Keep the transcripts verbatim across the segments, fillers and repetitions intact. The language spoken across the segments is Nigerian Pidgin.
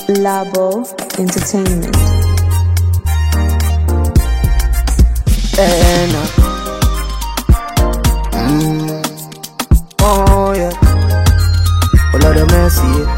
Labo Entertainment. Eh, no. Mm. Oh, yeah. Oh, Lord of mercy, yeah.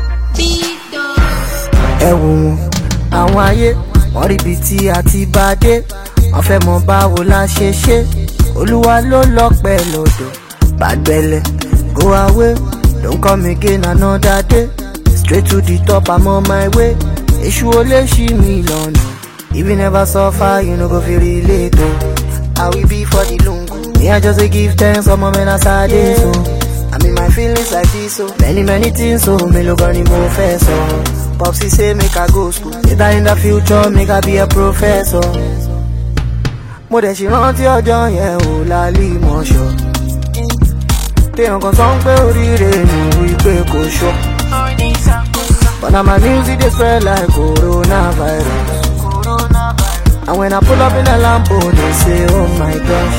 Ẹ wò wọ́n, àwọn ayé, wọ́n rí ibi tí a ti bá dé. Wọ́n fẹ́ mọ̀ báwo la ṣe ṣe. Olúwa ló lọ́pẹ́ lọ́dọ̀. Bàgbẹ́lẹ̀, go away. Don't come again another day. Straight to the top, I'm on my way. Èṣù ò lè ṣì mí lọ́nà. If you never suffer, you no go feel relate. Oh. I will be for the lungu. Me, I just dey give thanks for my men as I dey so. I mean my feelings like this, so many many things, so me look on the professor. Popsy say make I go school. Later in the future, make I be a professor. Mo dẹ̀ ṣì rántí ọjọ́ yẹn ò lálẹ́ ìmọ̀ṣọ́. Téèyàn kan sọ pé oríire nù wípé kò ṣọ́. But now my music dey spread like coronavirus. And when I pull up in a Lambo, they say, oh my gosh.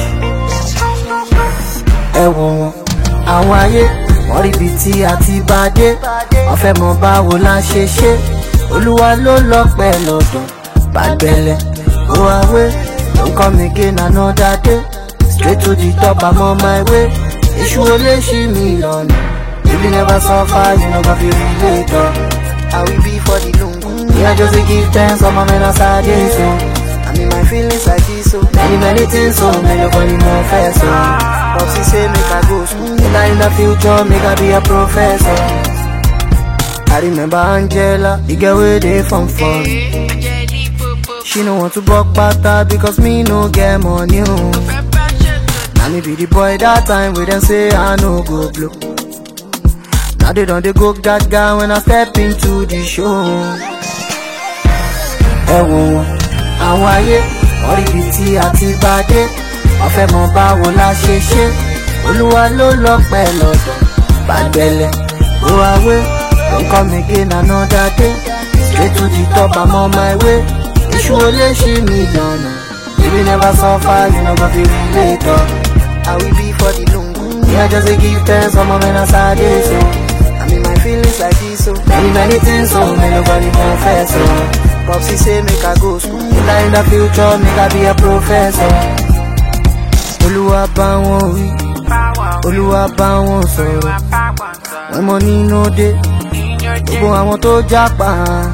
Ẹ wò wọ́n, àwọn ayé, wọ́n rí ibi tí a ti bá dé. Wọ́n fẹ́ mọ̀ báwo la ṣe ṣe. Olúwa ló lọ́pẹ́ lọ́dọ̀. Bàgbẹ́lẹ̀, go away. Don't come again another day. Straight to the top, I'm on my way. Èṣù ò lè ṣì mí lọ́nà. If you never suffer, you no go feel relate. I will be for the lungu. Me, I just dey give thanks for my men as I dey so. I mean my feelings like this, so many many things, so many nobody more fair, so Popsy say make I go school. Later in the future, make I be a professor. I remember Angela, the girl where they from fun. She no want to buck butter because me no get money. Oh. Now me be the boy that time where them say I no go blow. Now they don't they go gaga when I step into the show. Ẹ wò wọ́n, àwọn ayé, wọ́n rí ibi tí a ti bá dé. Wọ́n fẹ́ mọ̀ báwo la ṣe ṣe. Olúwa ló lọ́pẹ́ lọ́dọ̀. Bàgbẹ́lẹ̀, go away. Don't come again another day. Straight to the top, I'm on my way. Èṣù ò lè ṣì mí lọ́nà. If you never suffer, you no go feel relate. I will be for the lungu. Me, I just dey give thanks for my men as I dey so. I mean my feelings like this, so many many things, so me nobody confess. So Popsy say make I go school. Later in the future, make I be a professor. Olúwa bá wọn wí, Olúwa bá wọn sọ̀rọ̀. When money no dey, gbogbo àwọn tó jápa.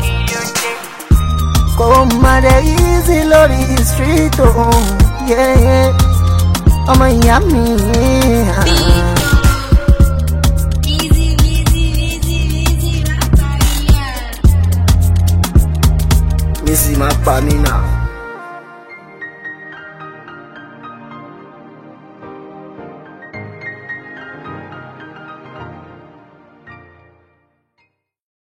Kò má dé easy lórí street, oh yeah yeah. Ọmọ ìyá mi. Missy, my pa mi now.